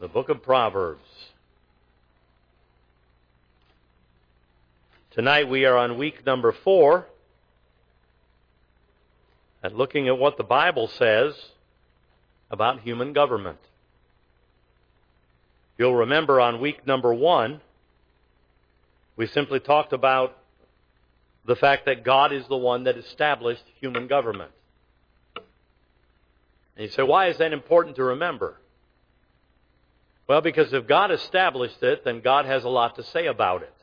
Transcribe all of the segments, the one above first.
the book of Proverbs. Tonight we are on week number 4 and looking at what the Bible says about human government. You'll remember on week number 1, we simply talked about the fact that God is the one that established human government. And you say, why is that important to remember? Well, because if God established it, then God has a lot to say about it.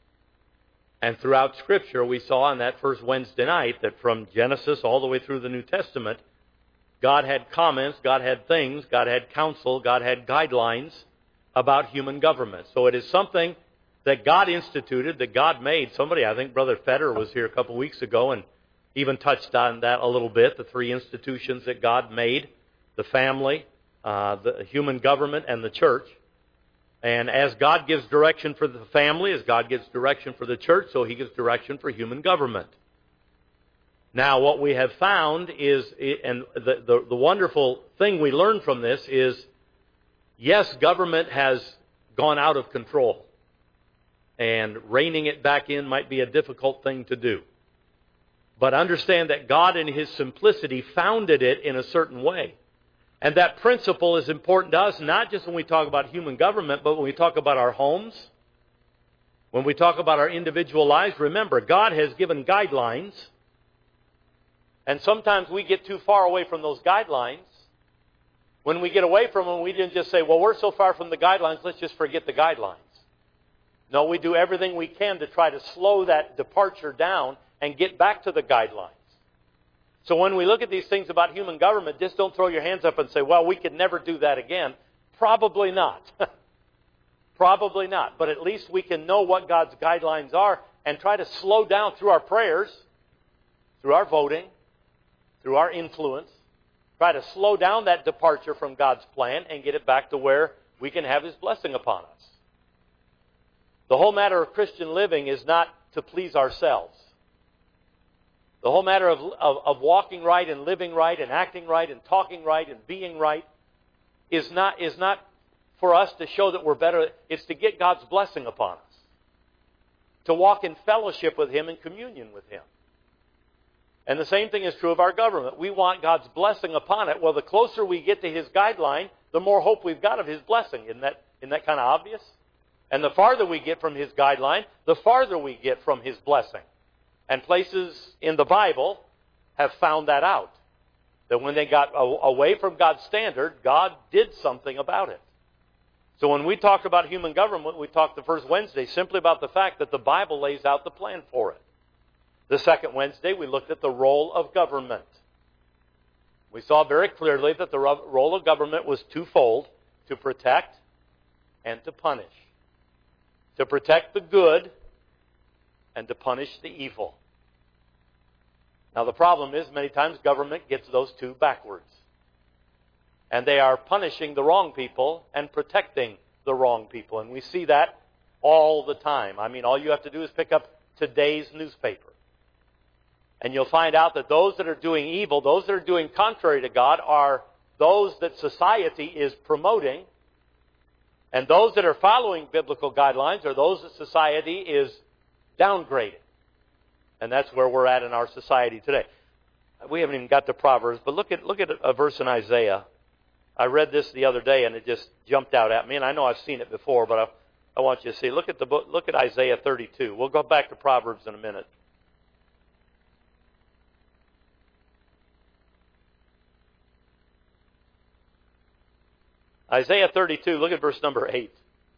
And throughout Scripture, we saw on that first Wednesday night that from Genesis all the way through the New Testament, God had comments, God had things, God had counsel, God had guidelines about human government. So it is something that God instituted, that God made. Somebody, I think Brother Fetter was here a couple weeks ago and even touched on that a little bit, the 3 institutions that God made, the family, the human government, and the church. And as God gives direction for the family, as God gives direction for the church, so He gives direction for human government. Now, what we have found is, and the wonderful thing we learn from this is, yes, government has gone out of control. And reining it back in might be a difficult thing to do. But understand that God in His simplicity founded it in a certain way. And that principle is important to us, not just when we talk about human government, but when we talk about our homes, when we talk about our individual lives. Remember, God has given guidelines, and sometimes we get too far away from those guidelines. When we get away from them, we didn't just say, well, we're so far from the guidelines, let's just forget the guidelines. No, we do everything we can to try to slow that departure down and get back to the guidelines. So when we look at these things about human government, just don't throw your hands up and say, well, we could never do that again. Probably not. Probably not. But at least we can know what God's guidelines are and try to slow down through our prayers, through our voting, through our influence. Try to slow down that departure from God's plan and get it back to where we can have His blessing upon us. The whole matter of Christian living is not to please ourselves. The whole matter of walking right and living right and acting right and talking right and being right is not for us to show that we're better. It's to get God's blessing upon us. To walk in fellowship with Him and communion with Him. And the same thing is true of our government. We want God's blessing upon it. Well, the closer we get to His guideline, the more hope we've got of His blessing. Isn't that kind of obvious? And the farther we get from His guideline, the farther we get from His blessing. And places in the Bible have found that out. That when they got away from God's standard, God did something about it. So when we talk about human government, we talked the first Wednesday simply about the fact that the Bible lays out the plan for it. The second Wednesday, we looked at the role of government. We saw very clearly that the role of government was twofold: to protect and to punish. To protect the good and to punish the evil. Now the problem is many times government gets those two backwards. And they are punishing the wrong people and protecting the wrong people. And we see that all the time. I mean, all you have to do is pick up today's newspaper. And you'll find out that those that are doing evil, those that are doing contrary to God, are those that society is promoting. And those that are following biblical guidelines are those that society is downgrading. And that's where we're at in our society today. We haven't even got to Proverbs, but look at a verse in Isaiah. I read this the other day and it just jumped out at me, and I know I've seen it before, but I want you to see. Look at the book. Look at Isaiah 32. We'll go back to Proverbs in a minute. Isaiah 32, look at verse number 8.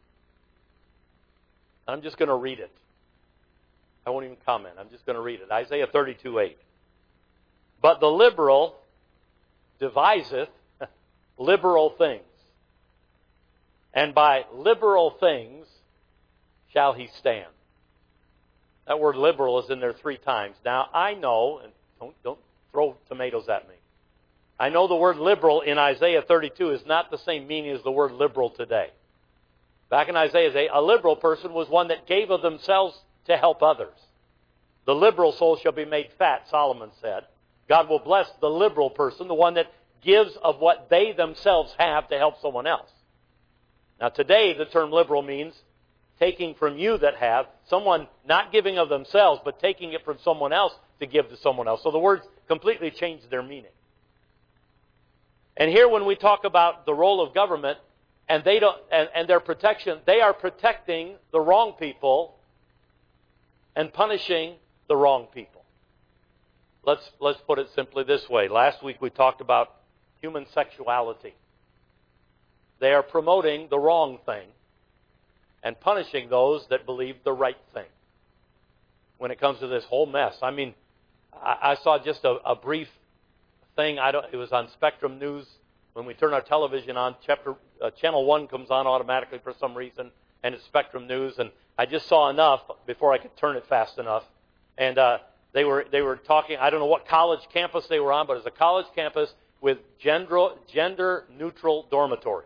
I'm just going to read it. I won't even comment. I'm just going to read it. Isaiah 32:8. But the liberal deviseth liberal things, and by liberal things shall he stand. That word liberal is in there 3 times. Now, I know, and don't throw tomatoes at me. I know the word liberal in Isaiah 32 is not the same meaning as the word liberal today. Back in Isaiah's day, a liberal person was one that gave of themselves to help others. The liberal soul shall be made fat, Solomon said. God will bless the liberal person, the one that gives of what they themselves have to help someone else. Now today the term liberal means taking from you that have, someone not giving of themselves, but taking it from someone else to give to someone else. So the words completely change their meaning. And here when we talk about the role of government and their protection, they are protecting the wrong people and punishing the wrong people. Let's put it simply this way. Last week we talked about human sexuality. They are promoting the wrong thing and punishing those that believe the right thing when it comes to this whole mess. I mean, I saw just a brief thing. It was on Spectrum News. When we turn our television on, Channel 1 comes on automatically for some reason, and it's Spectrum News. And I just saw enough before I could turn it fast enough. And they were talking, I don't know what college campus they were on, but it was a college campus with gender-neutral dormitories.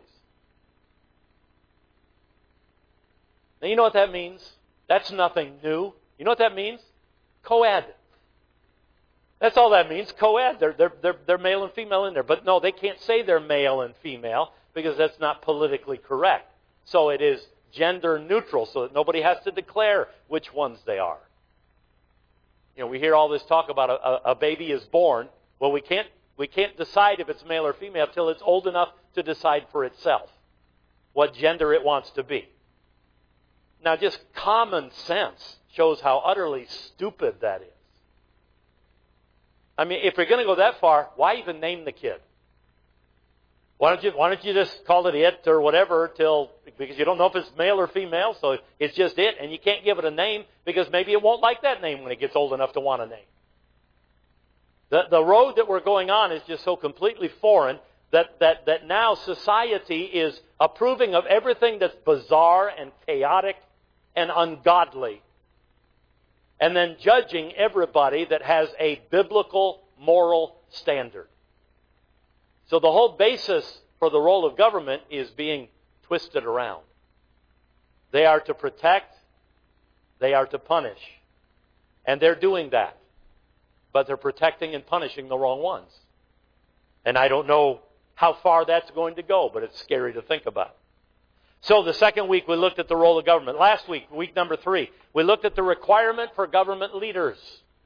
Now, you know what that means? That's nothing new. You know what that means? Co-ed. That's all that means, co-ed. They're male and female in there. But no, they can't say they're male and female because that's not politically correct. So it is gender neutral so that nobody has to declare which ones they are. You know, we hear all this talk about a baby is born. Well, we can't decide if it's male or female till it's old enough to decide for itself what gender it wants to be. Now, just common sense shows how utterly stupid that is. I mean, if you're going to go that far, why even name the kid? Why don't you just call it or whatever because you don't know if it's male or female, so it's just it, and you can't give it a name because maybe it won't like that name when it gets old enough to want a name. The road that we're going on is just so completely foreign that now society is approving of everything that's bizarre and chaotic and ungodly, and then judging everybody that has a biblical moral standard. So the whole basis for the role of government is being twisted around. They are to protect, they are to punish, and they're doing that. But they're protecting and punishing the wrong ones. And I don't know how far that's going to go, but it's scary to think about. So the second week we looked at the role of government. Last week, week number 3, we looked at the requirement for government leaders.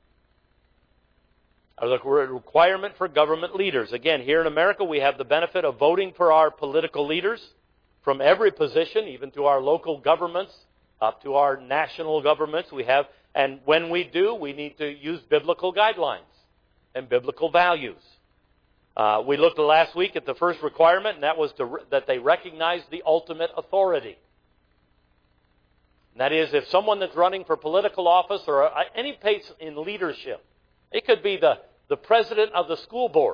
The requirement for government leaders. Again, here in America, we have the benefit of voting for our political leaders from every position, even to our local governments, up to our national governments. And when we do, we need to use biblical guidelines and biblical values. We looked last week at the first requirement, and that was that they recognize the ultimate authority. And that is, if someone that's running for political office or any place in leadership, it could be the president of the school board.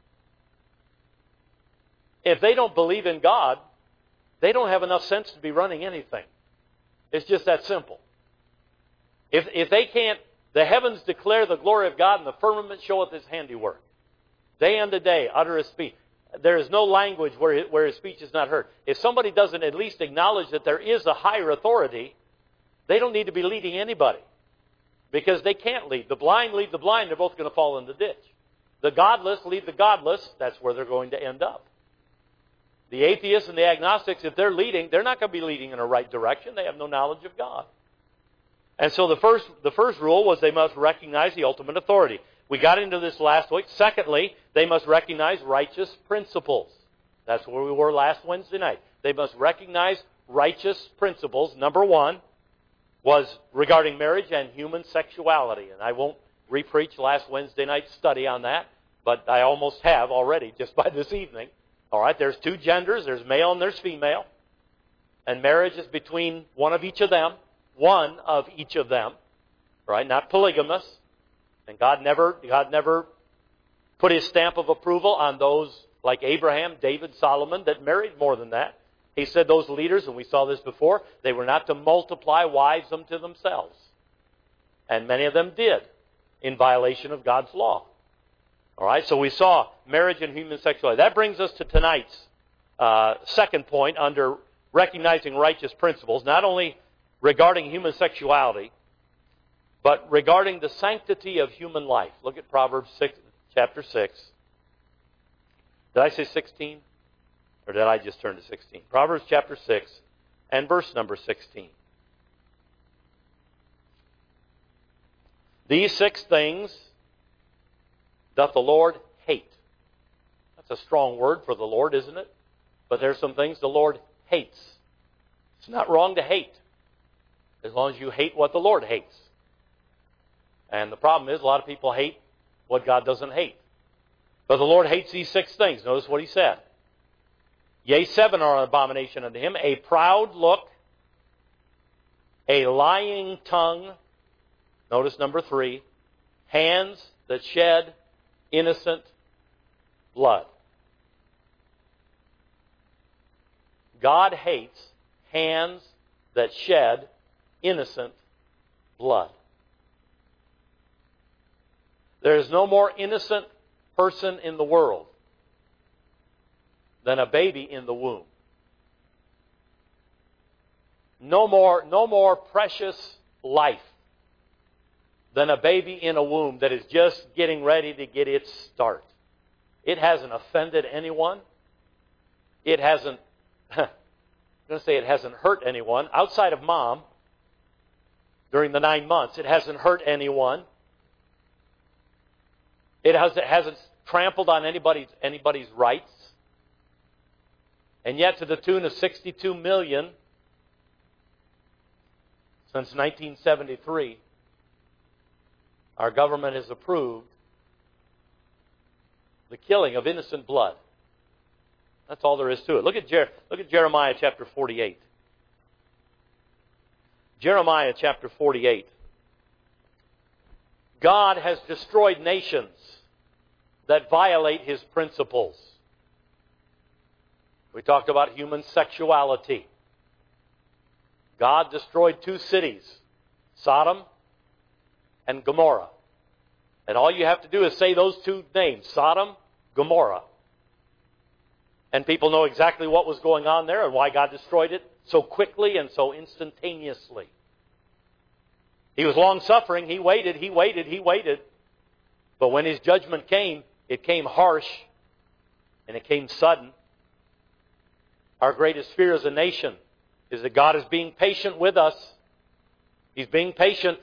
If they don't believe in God, they don't have enough sense to be running anything. It's just that simple. If they can't, the heavens declare the glory of God and the firmament showeth His handiwork. Day unto day, utter His speech. There is no language where His speech is not heard. If somebody doesn't at least acknowledge that there is a higher authority, they don't need to be leading anybody. Because they can't lead. The blind lead the blind, they're both going to fall in the ditch. The godless lead the godless, that's where they're going to end up. The atheists and the agnostics, if they're leading, they're not going to be leading in a right direction. They have no knowledge of God. And so the first rule was they must recognize the ultimate authority. We got into this last week. Secondly, they must recognize righteous principles. That's where we were last Wednesday night. They must recognize righteous principles. Number 1 was regarding marriage and human sexuality. And I won't repreach last Wednesday night's study on that, but I almost have already just by this evening. All right, there's 2 genders. There's male and there's female. And marriage is between one of each of them. One of each of them. Right, not polygamous. And God never put His stamp of approval on those like Abraham, David, Solomon that married more than that. He said those leaders, and we saw this before, they were not to multiply wives unto themselves. And many of them did, in violation of God's law. All right, so we saw marriage and human sexuality. That brings us to tonight's second point under recognizing righteous principles, not only regarding human sexuality, but regarding the sanctity of human life. Look at Proverbs chapter 6. Did I say 16? Or did I just turn to 16? Proverbs chapter 6 and verse number 16. These 6 things doth the Lord hate. That's a strong word for the Lord, isn't it? But there's some things the Lord hates. It's not wrong to hate, as long as you hate what the Lord hates. And the problem is, a lot of people hate what God doesn't hate. But the Lord hates these 6 things. Notice what He said. Yea, 7 are an abomination unto Him. A proud look, a lying tongue. Notice number 3. Hands that shed innocent blood. God hates hands that shed innocent blood. There is no more innocent person in the world than a baby in the womb. No more precious life than a baby in a womb that is just getting ready to get its start. It hasn't offended anyone. It hasn't, I'm going to say it hasn't hurt anyone. Outside of mom, during the 9 months, it hasn't hurt anyone. It hasn't trampled on anybody's rights. And yet to the tune of 62 million since 1973, our government has approved the killing of innocent blood. That's all there is to it. Look at Jeremiah chapter 48. Jeremiah chapter 48. God has destroyed nations that violate His principles. We talked about human sexuality. God destroyed 2 cities, Sodom and Gomorrah. And all you have to do is say those 2 names, Sodom, Gomorrah. And people know exactly what was going on there and why God destroyed it so quickly and so instantaneously. He was long-suffering. He waited. But when His judgment came, it came harsh and it came sudden. Our greatest fear as a nation is that God is being patient with us. He's being patient.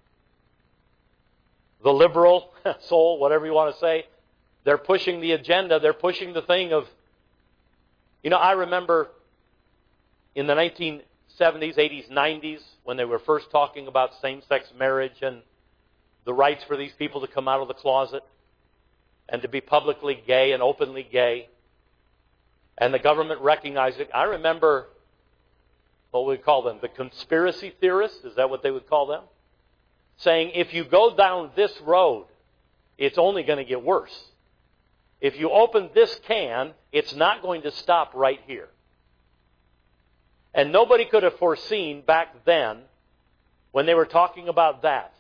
The liberal soul, whatever you want to say, they're pushing the agenda. They're pushing the thing of, I remember in the 1970s, 80s, 90s, when they were first talking about same-sex marriage and the rights for these people to come out of the closet and to be publicly gay and openly gay. And the government recognized it. I remember, what we call them, the conspiracy theorists, is that what they would call them? Saying, if you go down this road, it's only going to get worse. If you open this can, it's not going to stop right here. And nobody could have foreseen back then, when they were talking about that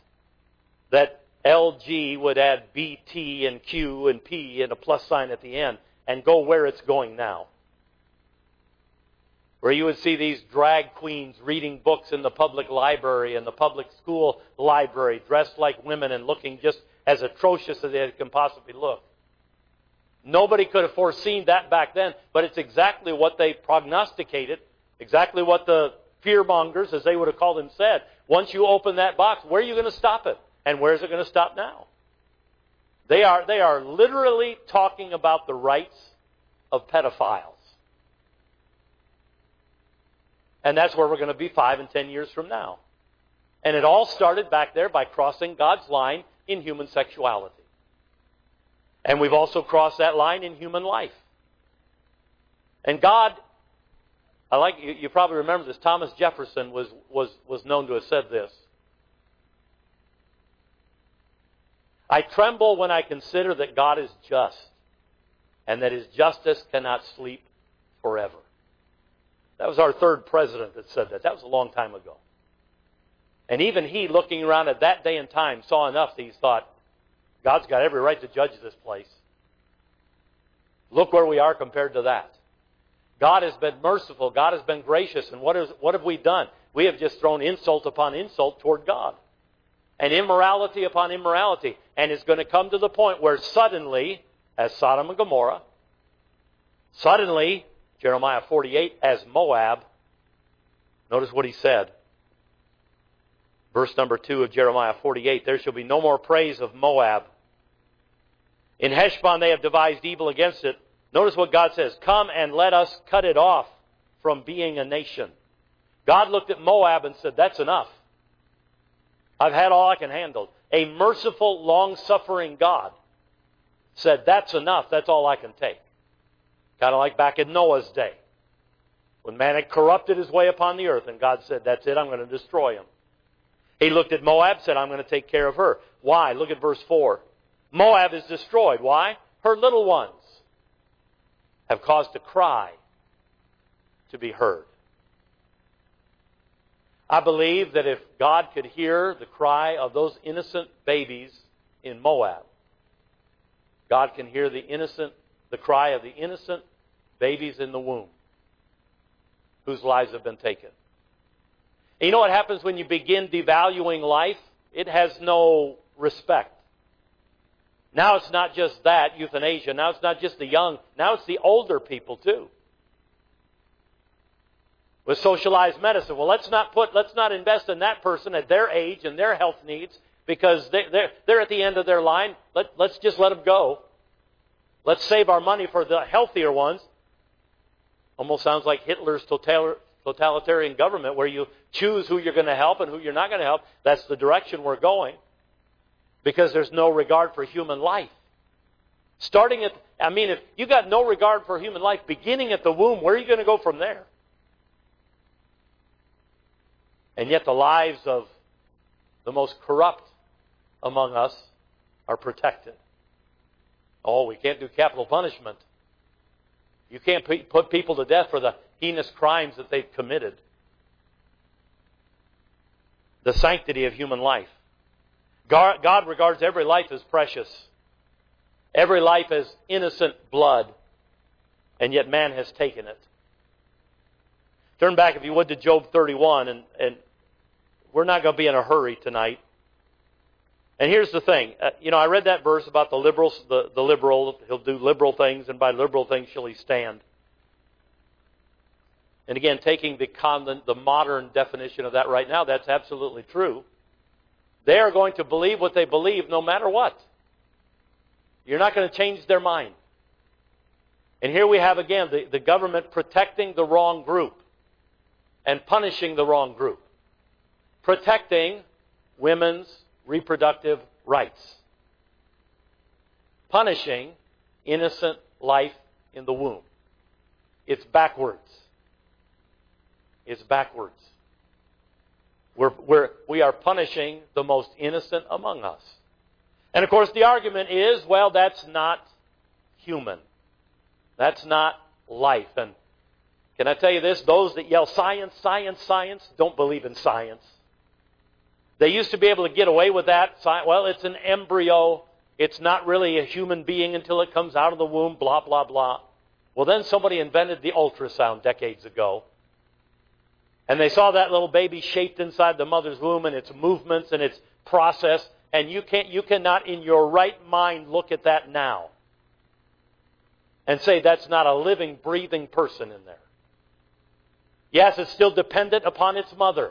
LG would add BT and Q and P and a plus sign at the end and go where it's going now. Where you would see these drag queens reading books in the public library and the public school library, dressed like women and looking just as atrocious as they can possibly look. Nobody could have foreseen that back then, but it's exactly what they prognosticated, exactly what the fearmongers, as they would have called them, said. Once you open that box, where are you going to stop it? And where is it going to stop now? They are literally talking about the rights of pedophiles. And that's where we're going to be 5 and 10 years from now. And it all started back there by crossing God's line in human sexuality. And we've also crossed that line in human life. And God, you probably remember this, Thomas Jefferson was known to have said this. I tremble when I consider that God is just, and that His justice cannot sleep forever. That was our 3rd president that said that. That was a long time ago. And even he, looking around at that day and time, saw enough that he thought, God's got every right to judge this place. Look where we are compared to that. God has been merciful. God has been gracious. And what have we done? We have just thrown insult upon insult toward God. And immorality upon immorality. And it's going to come to the point where suddenly, as Sodom and Gomorrah, suddenly Jeremiah 48 as Moab. Notice what he said. Verse number 2 of Jeremiah 48, there shall be no more praise of Moab. In Heshbon they have devised evil against it. Notice what God says, come and let us cut it off from being a nation. God looked at Moab and said, that's enough. I've had all I can handle. A merciful, long-suffering God said, that's enough, that's all I can take. Kind of like back in Noah's day, when man had corrupted his way upon the earth, and God said, that's it, I'm going to destroy him. He looked at Moab, said, I'm going to take care of her. Why? Look at verse 4. Moab is destroyed. Why? Her little ones have caused a cry to be heard. I believe that if God could hear the cry of those innocent babies in Moab, God can hear the cry of the innocent babies in the womb whose lives have been taken. And you know what happens when you begin devaluing life? It has no respect. Now it's not just that, euthanasia. Now it's not just the young. Now it's the older people too. With socialized medicine. Well, let's not invest in that person at their age and their health needs because they're at the end of their line. Let's just let them go. Let's save our money for the healthier ones. Almost sounds like Hitler's totalitarian government where you choose who you're going to help and who you're not going to help. That's the direction we're going. Because there's no regard for human life. If you got no regard for human life beginning at the womb, where are you going to go from there? And yet the lives of the most corrupt among us are protected. Oh, we can't do capital punishment. You can't put people to death for the heinous crimes that they've committed. The sanctity of human life. God regards every life as precious. Every life as innocent blood. And yet man has taken it. Turn back, if you would, to Job 31. And we're not going to be in a hurry tonight. And here's the thing. I read that verse about the liberals. The liberal, he'll do liberal things, and by liberal things shall he stand. And again, taking the modern definition of that right now, that's absolutely true. They are going to believe what they believe no matter what. You're not going to change their mind. And here we have again the government protecting the wrong group and punishing the wrong group. Protecting women's reproductive rights. Punishing innocent life in the womb. It's backwards. It's backwards. We are punishing the most innocent among us. And of course the argument is, well, that's not human. That's not life. And can I tell you this? Those that yell science, science, science, don't believe in science. They used to be able to get away with that. Well, it's an embryo. It's not really a human being until it comes out of the womb, blah, blah, blah. Well, then somebody invented the ultrasound decades ago. And they saw that little baby shaped inside the mother's womb and its movements and its process. And you cannot in your right mind look at that now and say that's not a living, breathing person in there. Yes, it's still dependent upon its mother.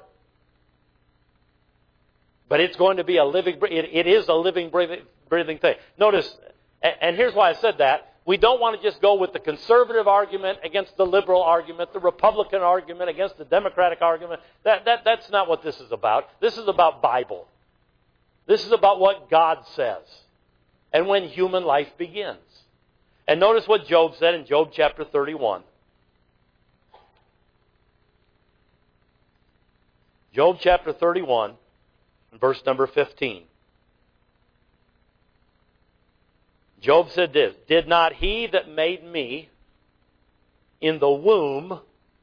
But it's going to be it is a living, breathing thing. Notice, and here's why I said that. We don't want to just go with the conservative argument against the liberal argument, the Republican argument against the Democratic argument. That's not what this is about. This is about Bible. This is about what God says and when human life begins. And notice what Job said in Job chapter 31. Job chapter 31, verse number 15. Job said this, did not he that made me in the womb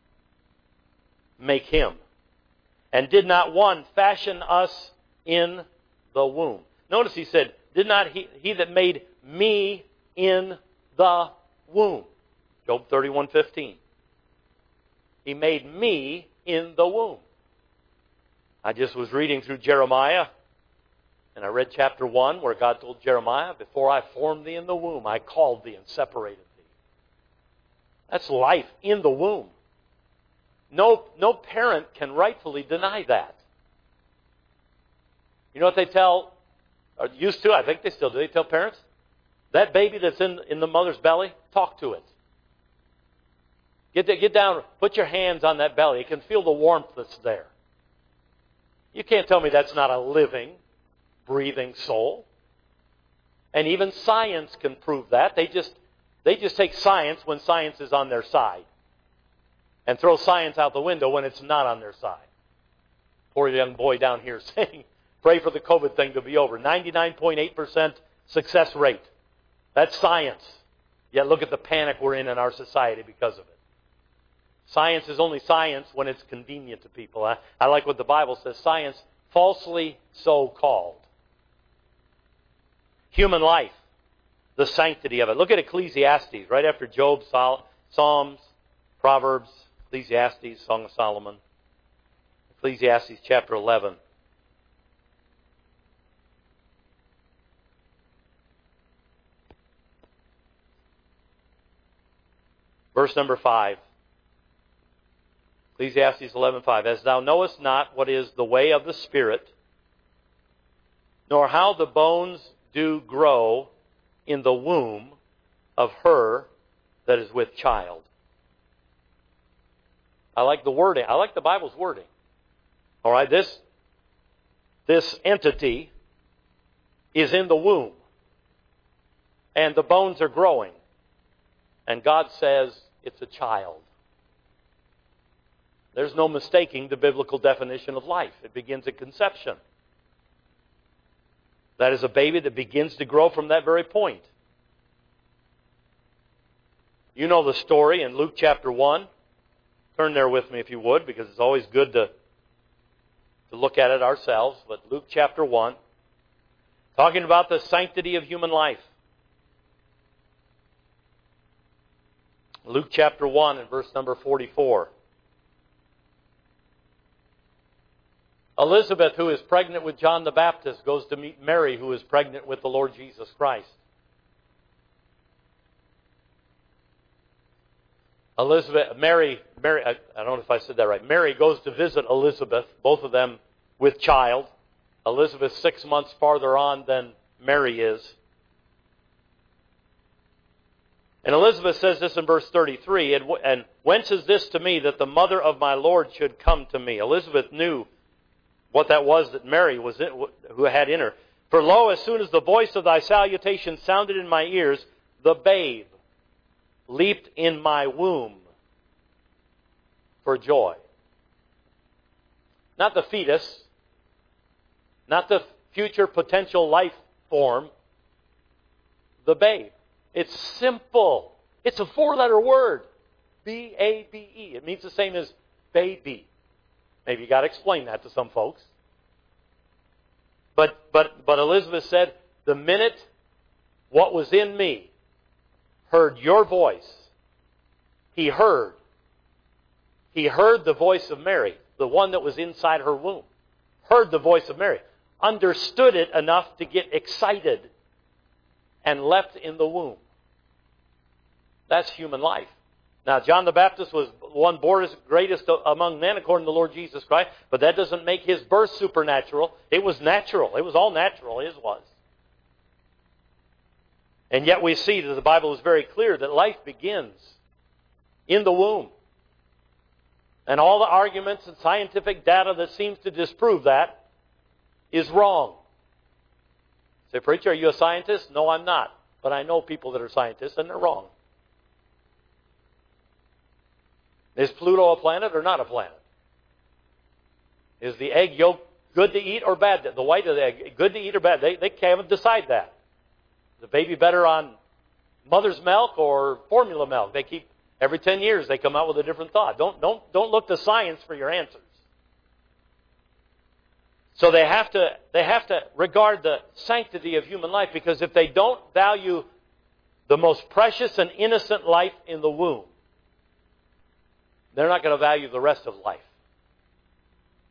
make him? And did not one fashion us in the womb? Notice he said, did not he that made me in the womb? Job 31:15. He made me in the womb. I just was reading through Jeremiah, and I read chapter 1 where God told Jeremiah, before I formed thee in the womb, I called thee and separated thee. That's life in the womb. No parent can rightfully deny that. You know what they tell, or used to, I think they still do, they tell parents? That baby that's in the mother's belly, talk to it. Get down, put your hands on that belly. You can feel the warmth that's there. You can't tell me that's not a living, breathing soul. And even science can prove that. They just take science when science is on their side. And throw science out the window when it's not on their side. Poor young boy down here saying, pray for the COVID thing to be over. 99.8% success rate. That's science. Yet look at the panic we're in our society because of it. Science is only science when it's convenient to people. I like what the Bible says. Science falsely so called. Human life. The sanctity of it. Look at Ecclesiastes. Right after Job, Psalms, Proverbs, Ecclesiastes, Song of Solomon. Ecclesiastes chapter 11. Verse number 5. Ecclesiastes 11:5. As thou knowest not what is the way of the Spirit, nor how the bones do grow in the womb of her that is with child. I like the wording. I like the Bible's wording. All right, this entity is in the womb, and the bones are growing, and God says it's a child. There's no mistaking the biblical definition of life. It begins at conception. That is a baby that begins to grow from that very point. You know the story in Luke chapter 1. Turn there with me if you would, because it's always good to look at it ourselves. But Luke chapter 1, talking about the sanctity of human life. Luke chapter 1 and verse number 44. Elizabeth, who is pregnant with John the Baptist, goes to meet Mary, who is pregnant with the Lord Jesus Christ. Mary, I don't know if I said that right. Mary goes to visit Elizabeth, both of them with child. Elizabeth 6 months farther on than Mary is. And Elizabeth says this in verse 33, and whence is this to me that the mother of my Lord should come to me? Elizabeth knew what that was that Mary was who had in her. For lo, as soon as the voice of thy salutation sounded in my ears, the babe leaped in my womb for joy. Not the fetus, not the future potential life form, the babe. It's simple. It's a 4-letter word. B-A-B-E. It means the same as baby. Maybe you got to explain that to some folks. But Elizabeth said, the minute what was in me heard your voice, he heard the voice of Mary, the one that was inside her womb. Heard the voice of Mary. Understood it enough to get excited and leapt in the womb. That's human life. Now, John the Baptist was one born as greatest among men according to the Lord Jesus Christ, but that doesn't make his birth supernatural. It was natural. It was all natural. His was. And yet we see that the Bible is very clear that life begins in the womb. And all the arguments and scientific data that seems to disprove that is wrong. Say, preacher, are you a scientist? No, I'm not. But I know people that are scientists, and they're wrong. Is Pluto a planet or not a planet? Is the egg yolk good to eat or bad? The white of the egg, good to eat or bad? They can't decide that. Is the baby better on mother's milk or formula milk? They keep, every 10 years they come out with a different thought. Don't look to science for your answers. So they have to regard the sanctity of human life, because if they don't value the most precious and innocent life in the womb, they're not going to value the rest of life.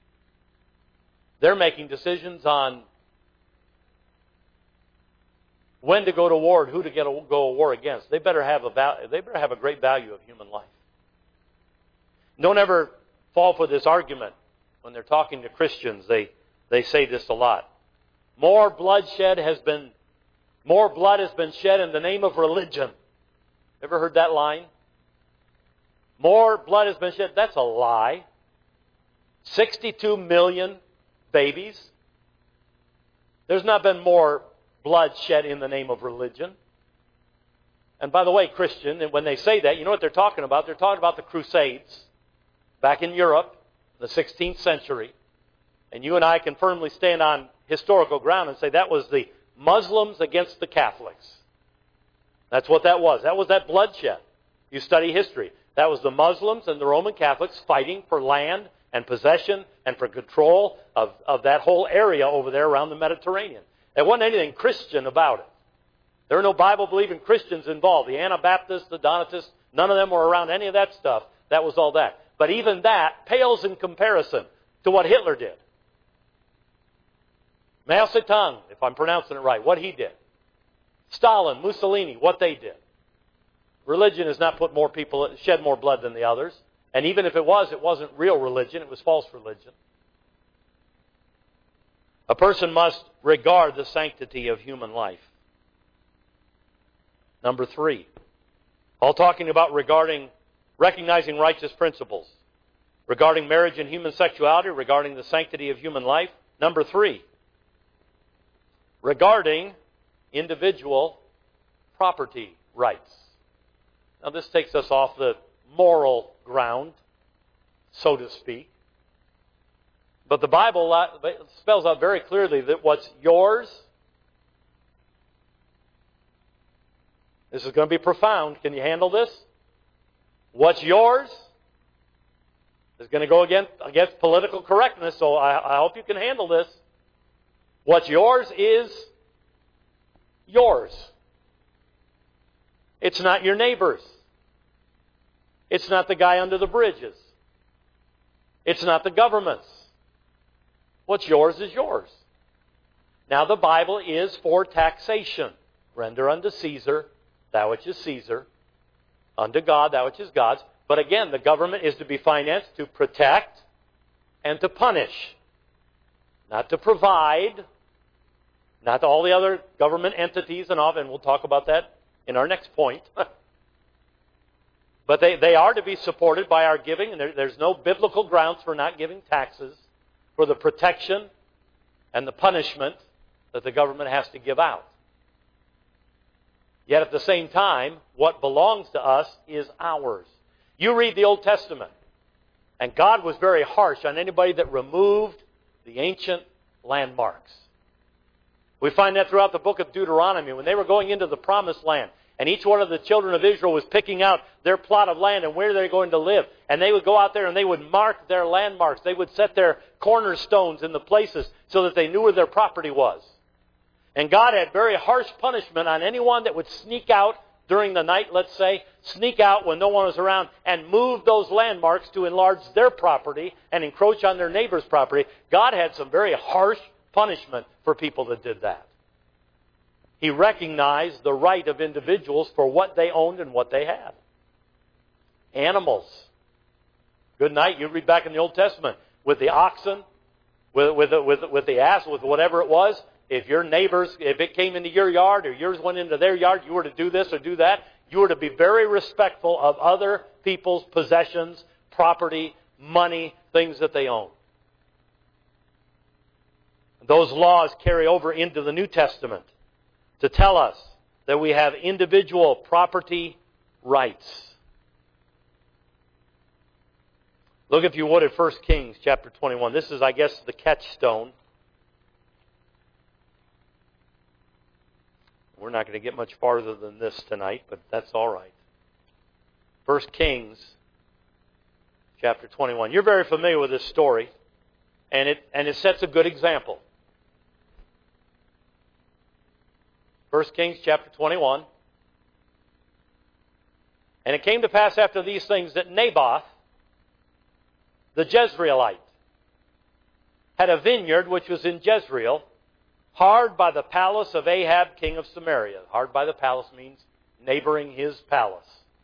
They're making decisions on when to go to war and who to go to war against. They better have a great value of human life. Don't ever fall for this argument when they're talking to Christians. They say this a lot. More blood has been shed in the name of religion. Ever heard that line? More blood has been shed. That's a lie. 62 million babies. There's not been more blood shed in the name of religion. And by the way, Christian, when they say that, you know what they're talking about? They're talking about the Crusades back in Europe in the 16th century. And you and I can firmly stand on historical ground and say that was the Muslims against the Catholics. That's what that was. That was that bloodshed. You study history. That was the Muslims and the Roman Catholics fighting for land and possession and for control of that whole area over there around the Mediterranean. There wasn't anything Christian about it. There were no Bible-believing Christians involved. The Anabaptists, the Donatists, none of them were around any of that stuff. That was all that. But even that pales in comparison to what Hitler did. Mao Zedong, if I'm pronouncing it right, what he did. Stalin, Mussolini, what they did. Religion has not shed more blood than the others. And even if it wasn't real religion, it was false religion. A person must regard the sanctity of human life. Number 3. All talking about recognizing righteous principles. Regarding marriage and human sexuality, regarding the sanctity of human life. Number 3. Regarding individual property rights. Now this takes us off the moral ground, so to speak. But the Bible spells out very clearly that what's yours, this is going to be profound. Can you handle this? What's yours is going to go against political correctness, so I hope you can handle this. What's yours is yours. It's not your neighbor's. It's not the guy under the bridges. It's not the government's. What's yours is yours. Now the Bible is for taxation. Render unto Caesar that which is Caesar. Unto God that which is God's. But again, the government is to be financed to protect and to punish. Not to provide. Not to all the other government entities and we'll talk about that in our next point. But they are to be supported by our giving, and there's no biblical grounds for not giving taxes for the protection and the punishment that the government has to give out. Yet at the same time, what belongs to us is ours. You read the Old Testament, and God was very harsh on anybody that removed the ancient landmarks. We find that throughout the book of Deuteronomy, when they were going into the promised land, and each one of the children of Israel was picking out their plot of land and where they're going to live. And they would go out there and they would mark their landmarks. They would set their cornerstones in the places so that they knew where their property was. And God had very harsh punishment on anyone that would sneak out during the night, let's say, sneak out when no one was around and move those landmarks to enlarge their property and encroach on their neighbor's property. God had some very harsh punishment for people that did that. He recognized the right of individuals for what they owned and what they had. Animals. Good night. You read back in the Old Testament with the oxen, with the ass, with whatever it was. If your neighbors, if it came into your yard or yours went into their yard, you were to do this or do that. You were to be very respectful of other people's possessions, property, money, things that they own. Those laws carry over into the New Testament to tell us that we have individual property rights. Look, if you would, at 1 Kings chapter 21. This is, I guess, the catchstone. We're not going to get much farther than this tonight, but that's all right. 1 Kings chapter 21. You're very familiar with this story, and it sets a good example. 1 Kings chapter 21. And it came to pass after these things that Naboth, the Jezreelite, had a vineyard which was in Jezreel, hard by the palace of Ahab, king of Samaria. Hard by the palace means neighboring his palace.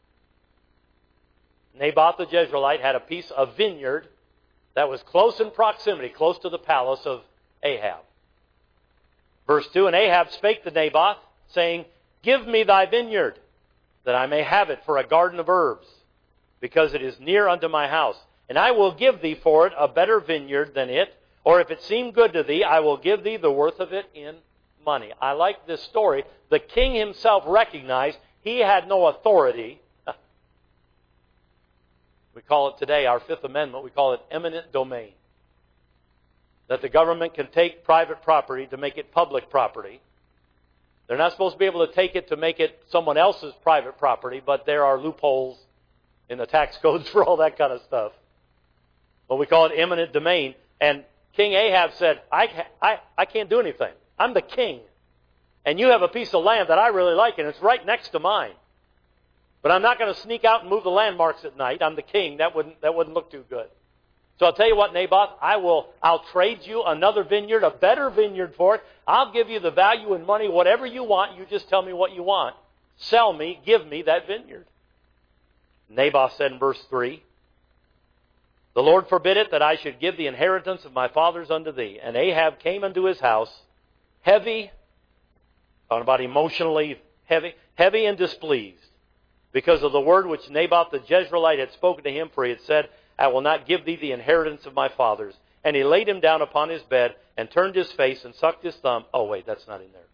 Naboth the Jezreelite had a piece of vineyard that was close in proximity, close to the palace of Ahab. Verse 2, and Ahab spake to Naboth, saying, Give me thy vineyard, that I may have it for a garden of herbs, because it is near unto my house. And I will give thee for it a better vineyard than it, or if it seem good to thee, I will give thee the worth of it in money. I like this story. The king himself recognized he had no authority. We call it today, our Fifth Amendment, we call it eminent domain. That the government can take private property to make it public property. They're not supposed to be able to take it to make it someone else's private property, but there are loopholes in the tax codes for all that kind of stuff. But we call it eminent domain. And King Ahab said, I can't do anything. I'm the king. And you have a piece of land that I really like, and it's right next to mine. But I'm not going to sneak out and move the landmarks at night. I'm the king. That wouldn't look too good. So I'll tell you what, Naboth, I'll trade you another vineyard, a better vineyard for it. I'll give you the value in money, whatever you want. You just tell me what you want. Sell me, give me that vineyard. Naboth said in verse 3, The Lord forbid it that I should give the inheritance of my fathers unto thee. And Ahab came unto his house, heavy, talking about emotionally heavy and displeased, because of the word which Naboth the Jezreelite had spoken to him, for he had said, I will not give thee the inheritance of my fathers. And he laid him down upon his bed, and turned his face, and sucked his thumb. Oh, wait, that's not in there.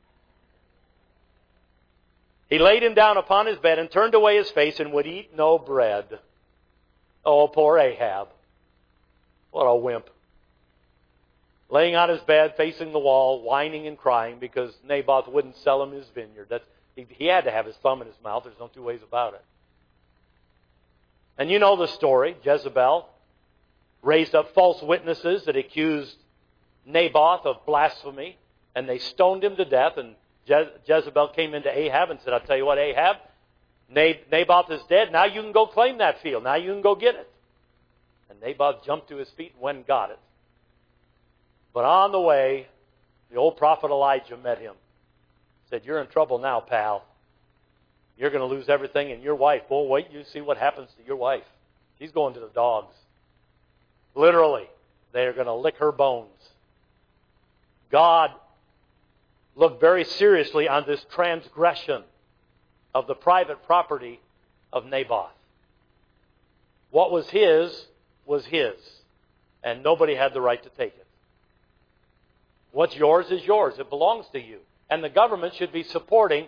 He laid him down upon his bed, and turned away his face, and would eat no bread. Oh, poor Ahab. What a wimp. Laying on his bed, facing the wall, whining and crying, because Naboth wouldn't sell him his vineyard. He had to have his thumb in his mouth. There's no two ways about it. And you know the story. Jezebel raised up false witnesses that accused Naboth of blasphemy, and they stoned him to death. And Jezebel came into Ahab and said, I'll tell you what, Ahab, Naboth is dead. Now you can go claim that field. Now you can go get it. And Naboth jumped to his feet and went and got it. But on the way, the old prophet Elijah met him. Said, you're in trouble now, pal. You're going to lose everything, and your wife, well, wait, you see what happens to your wife. She's going to the dogs. Literally, they're going to lick her bones. God looked very seriously on this transgression of the private property of Naboth. What was his, and nobody had the right to take it. What's yours is yours. It belongs to you. And the government should be supporting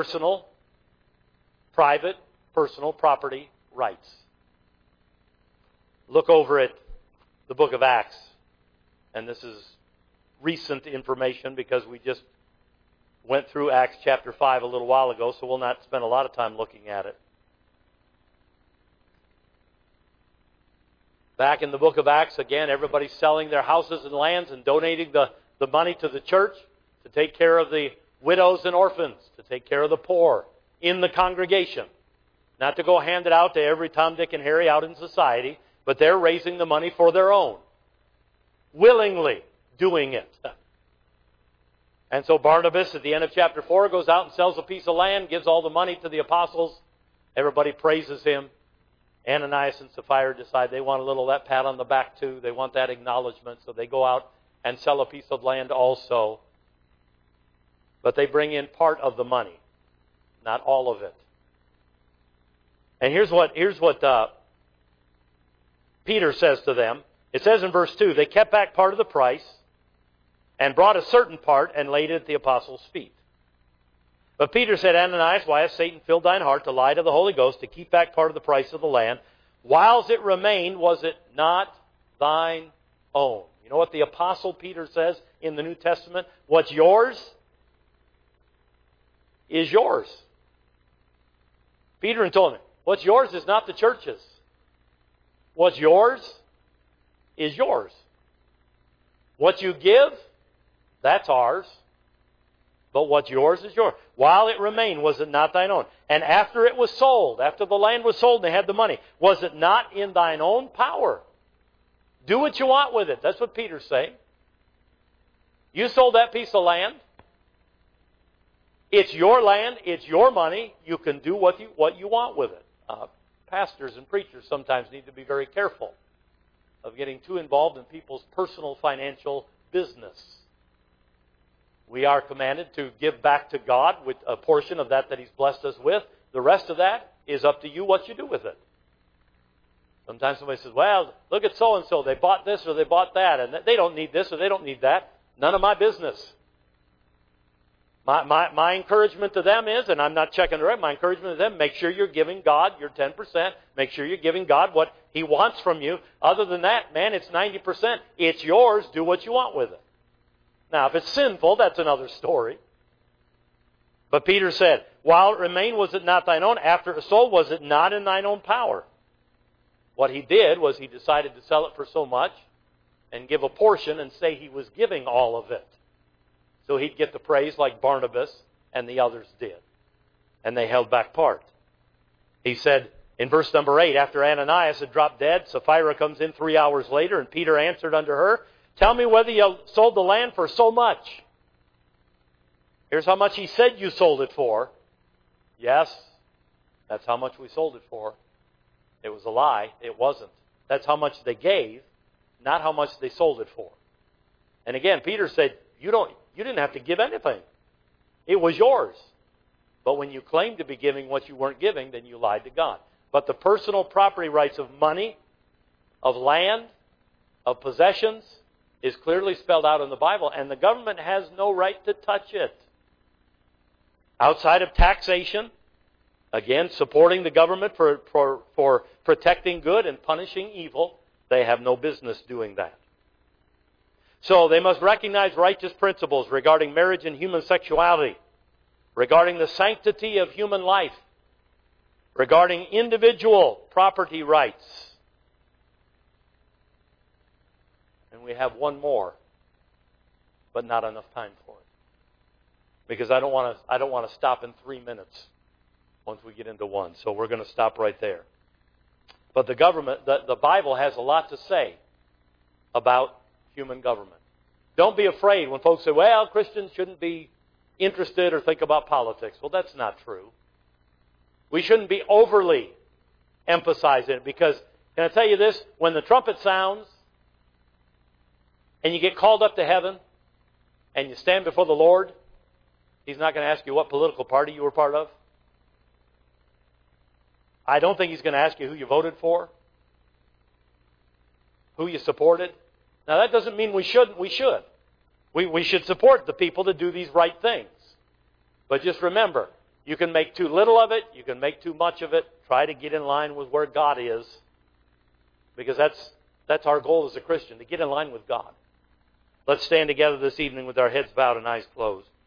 private, personal property rights. Look over at the book of Acts. And this is recent information because we just went through Acts chapter 5 a little while ago, so we'll not spend a lot of time looking at it. Back in the book of Acts, again, everybody's selling their houses and lands and donating the money to the church to take care of the widows and orphans, to take care of the poor in the congregation. Not to go hand it out to every Tom, Dick, and Harry out in society, but they're raising the money for their own. Willingly doing it. And so Barnabas, at the end of chapter 4, goes out and sells a piece of land, gives all the money to the apostles. Everybody praises him. Ananias and Sapphira decide they want a little of that pat on the back too. They want that acknowledgement, so they go out and sell a piece of land also. But they bring in part of the money, not all of it. And here's what Peter says to them. It says in verse 2, they kept back part of the price and brought a certain part and laid it at the apostles' feet. But Peter said, Ananias, why hath Satan filled thine heart to lie to the Holy Ghost, to keep back part of the price of the land? Whiles it remained, was it not thine own? You know what the apostle Peter says in the New Testament? What's yours is yours. Peter told him, what's yours is not the church's. What's yours is yours. What you give, that's ours. But what's yours is yours. While it remained, was it not thine own? And after it was sold, after the land was sold and they had the money, was it not in thine own power? Do what you want with it. That's what Peter's saying. You sold that piece of land. It's your land. It's your money. You can do what you want with it. Pastors and preachers sometimes need to be very careful of getting too involved in people's personal financial business. We are commanded to give back to God with a portion of that He's blessed us with. The rest of that is up to you what you do with it. Sometimes somebody says, well, look at so-and-so. They bought this or they bought that, and they don't need this or they don't need that. None of my business. My encouragement to them is, and I'm not checking the right, my encouragement to them, make sure you're giving God your 10%. Make sure you're giving God what He wants from you. Other than that, man, it's 90%. It's yours. Do what you want with it. Now, if it's sinful, that's another story. But Peter said, while it remained, was it not thine own? After it sold, was it not in thine own power? What he did was he decided to sell it for so much and give a portion and say he was giving all of it. So he'd get the praise like Barnabas and the others did. And they held back part. He said in verse number 8, after Ananias had dropped dead, Sapphira comes in 3 hours later, and Peter answered unto her, tell me whether you sold the land for so much. Here's how much he said you sold it for. Yes, that's how much we sold it for. It was a lie. It wasn't. That's how much they gave, not how much they sold it for. And again, Peter said, you didn't have to give anything. It was yours. But when you claimed to be giving what you weren't giving, then you lied to God. But the personal property rights of money, of land, of possessions, is clearly spelled out in the Bible, and the government has no right to touch it. Outside of taxation, again, supporting the government for protecting good and punishing evil, they have no business doing that. So they must recognize righteous principles regarding marriage and human sexuality, regarding the sanctity of human life, regarding individual property rights. And we have one more, but not enough time for it. Because I don't want to stop in 3 minutes once we get into one. So we're going to stop right there. But the Bible has a lot to say about human government. Don't be afraid when folks say, well, Christians shouldn't be interested or think about politics. Well, that's not true. We shouldn't be overly emphasizing it because, can I tell you this? When the trumpet sounds and you get called up to heaven and you stand before the Lord, He's not going to ask you what political party you were part of. I don't think He's going to ask you who you voted for, who you supported. Now, that doesn't mean we shouldn't. We should. We should support the people that do these right things. But just remember, you can make too little of it. You can make too much of it. Try to get in line with where God is. Because that's our goal as a Christian, to get in line with God. Let's stand together this evening with our heads bowed and eyes closed.